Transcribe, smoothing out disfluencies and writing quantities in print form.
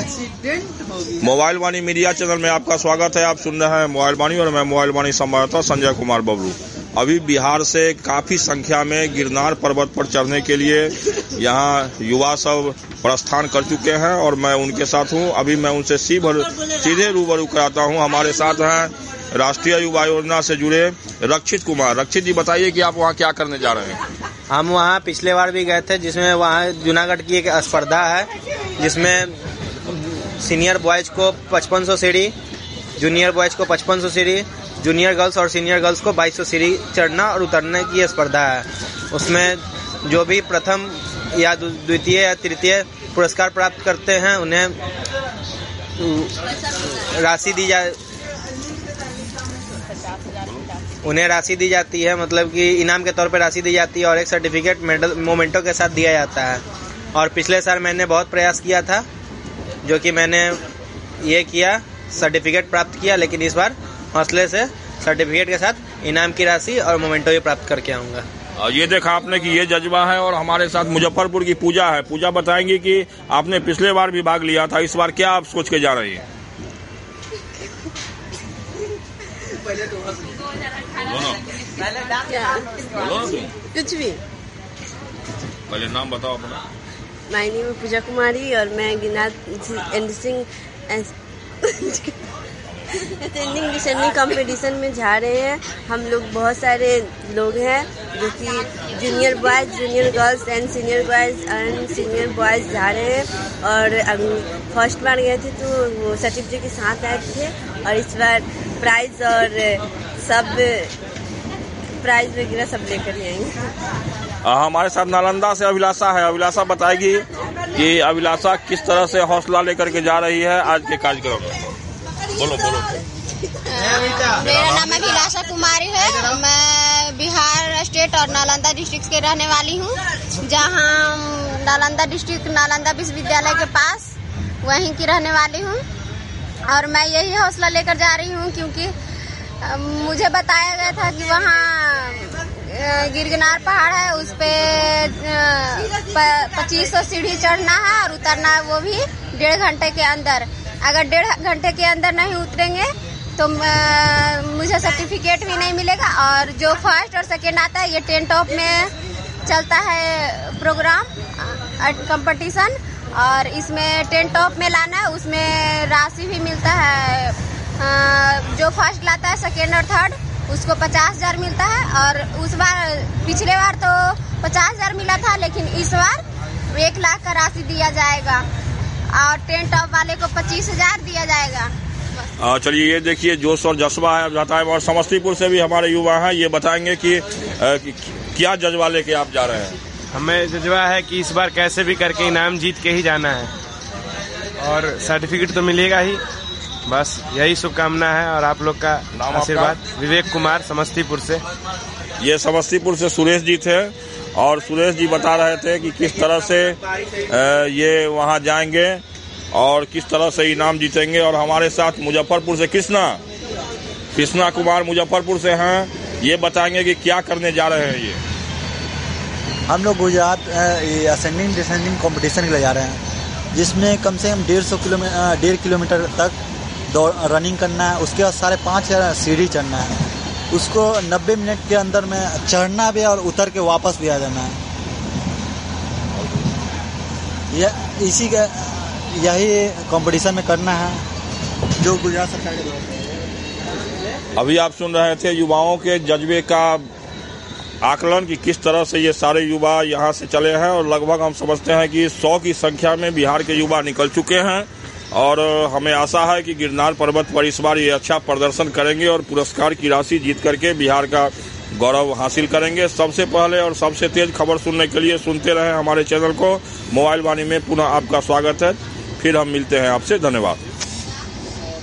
Accident हो गया। Mobile वाणी media channel में आपका स्वागत है। आप सुन रहे हैं मोबाइल वाणी और मैं मोबाइल वाणी संवाददाता संजय कुमार बबलू। अभी बिहार से काफी संख्या में गिरनार पर्वत पर चढ़ने के लिए यहाँ युवा सब प्रस्थान कर चुके हैं और मैं उनके साथ हूँ। अभी मैं उनसे सीधे रूबरू कराता हूँ। हमारे साथ हैं राष्ट्रीय युवा योजना से जुड़े रक्षित कुमार। रक्षित जी, बताइए कि आप वहाँ क्या करने जा रहे हैं? हम वहाँ पिछले बार भी गए थे, जिसमें वहाँ जूनागढ़ की एक स्पर्धा है जिसमें सीनियर बॉयज को 5500 सीढ़ी, जूनियर बॉयज को 5500 सीढ़ी, जूनियर गर्ल्स और सीनियर गर्ल्स को 2200 सीढ़ी चढ़ना और उतरने की स्पर्धा है। उसमें जो भी प्रथम या द्वितीय या तृतीय पुरस्कार प्राप्त करते हैं उन्हें राशि दी जाती है, मतलब कि इनाम के तौर पर राशि दी जाती है और एक सर्टिफिकेट मेडल मोमेंटो के साथ दिया जाता है। और पिछले साल मैंने बहुत प्रयास किया था, जो कि मैंने ये किया, सर्टिफिकेट प्राप्त किया, लेकिन इस बार हौसले से सर्टिफिकेट के साथ इनाम की राशि और मोमेंटो भी प्राप्त करके आऊँगा। ये देखा आपने कि ये जज्बा है। और हमारे साथ मुजफ्फरपुर की पूजा है। पूजा बताएंगे कि आपने पिछले बार भी भाग लिया था, इस बार क्या आप सोच के जा रही हैं? कुछ भी। पहले नाम बताओ अपना। माय नेम है पूजा कुमारी और मैं गिरनार असेंडिंग डिसेंडिंग कंपटीशन में जा रहे हैं। हम लोग बहुत सारे लोग हैं जो कि junior boys, junior girls and senior boys and senior boys जा रहे हैं। और फर्स्ट बार गए थे तो वो सर्टिफिकेट के साथ आए थे और इस बार प्राइज और सब प्राइज वगैरह सब लेकर आएंगे। हमारे साथ नालंदा से अभिलाषा है। अभिलाषा बताएगी कि अभिलाषा किस तरह से हौसला लेकर के जा रही है आज के कार्यक्रम में। बोलो। मेरा नाम अभिलाषा कुमारी है। मैं बिहार स्टेट और नालंदा डिस्ट्रिक्ट के रहने वाली हूँ, जहाँ नालंदा डिस्ट्रिक्ट नालंदा विश्वविद्यालय के पास वहीं की रहने वाली हूँ। और मैं यही हौसला लेकर जा रही हूँ क्योंकि मुझे बताया गया था कि वहाँ गिरनार पहाड़ है, उस पे 2500 सीढ़ी चढ़ना है और उतरना है, वो भी 1.5 घंटे के अंदर। अगर 1.5 घंटे के अंदर नहीं उतरेंगे तो मुझे सर्टिफिकेट भी नहीं मिलेगा। और जो फर्स्ट और सेकेंड आता है, ये 10 टॉप में चलता है प्रोग्राम कंपटीशन, और इसमें 10 टॉप में लाना है, उसमें राशि भी मिलता है। जो फर्स्ट लाता है, सेकेंड और थर्ड, उसको 50,000 मिलता है। और उस बार पिछले बार तो 50,000 मिला था, लेकिन इस बार 1 लाख का राशि दिया जाएगा और 10 टॉप वाले को 25,000 दिया जाएगा। चलिए, ये देखिए जोश और जज्बा है जाता है। और समस्तीपुर से भी हमारे युवा हैं, ये बताएंगे कि क्या जज्बा लेके आप जा रहे हैं? हमें जज्बा है कि इस बार कैसे भी करके इनाम जीत के ही जाना है और सर्टिफिकेट तो मिलेगा ही। बस यही शुभकामना है और आप लोग का आशीर्वाद। विवेक कुमार, समस्तीपुर से। ये समस्तीपुर से सुरेश जी थे और सुरेश जी बता रहे थे कि किस तरह से ये वहाँ जाएंगे और किस तरह से इनाम जीतेंगे। और हमारे साथ मुजफ्फरपुर से कृष्णा कुमार मुजफ्फरपुर से हैं। ये बताएंगे कि क्या करने जा रहे हैं। ये हम लोग गुजरात असेंडिंग डिसेंडिंग कंपटीशन के लिए जा रहे हैं, जिसमें कम से कम 1.5 किलोमीटर तक रनिंग करना है। उसके बाद 5,500 सीढ़ी चढ़ना है। उसको 90 मिनट के अंदर में चढ़ना भी और उतर के वापस भी आ जाना है। यही कंपटीशन में करना है जो गुजरात सरकार के द्वारा। अभी आप सुन रहे थे युवाओं के जज्बे का आकलन कि किस तरह से ये सारे युवा यहाँ से चले हैं। और लगभग हम समझते हैं कि 100 की संख्या में बिहार के युवा निकल चुके हैं। और हमें आशा है कि गिरनार पर्वत पर इस बार ये अच्छा प्रदर्शन करेंगे और पुरस्कार की राशि जीत करके बिहार का गौरव हासिल करेंगे। सबसे पहले और सबसे तेज खबर सुनने के लिए सुनते रहें हमारे चैनल को। मोबाइल वाणी में पुनः आपका स्वागत है। फिर हम मिलते हैं आपसे। धन्यवाद।